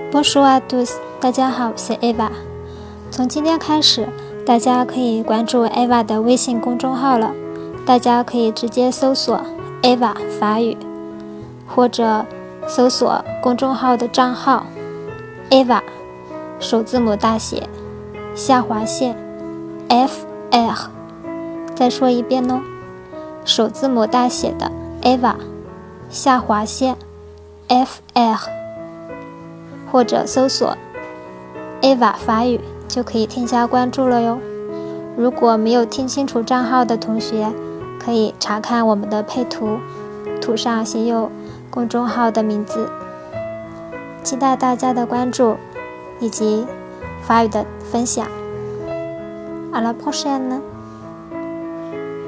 Bonjour à tous， 大家好，我是 Eva。从今天开始，大家可以关注 Eva 的微信公众号了。大家可以直接搜索 Eva 法语，或者搜索公众号的账号 Eva 首字母大写下划线 FR。再说一遍哦，首字母大写的 Eva 下划线 FR。或者搜索 Eva 法语就可以添加关注了哟。如果没有听清楚账号的同学，可以查看我们的配图，图上写有公众号的名字。期待大家的关注以及法语的分享。À la prochaine。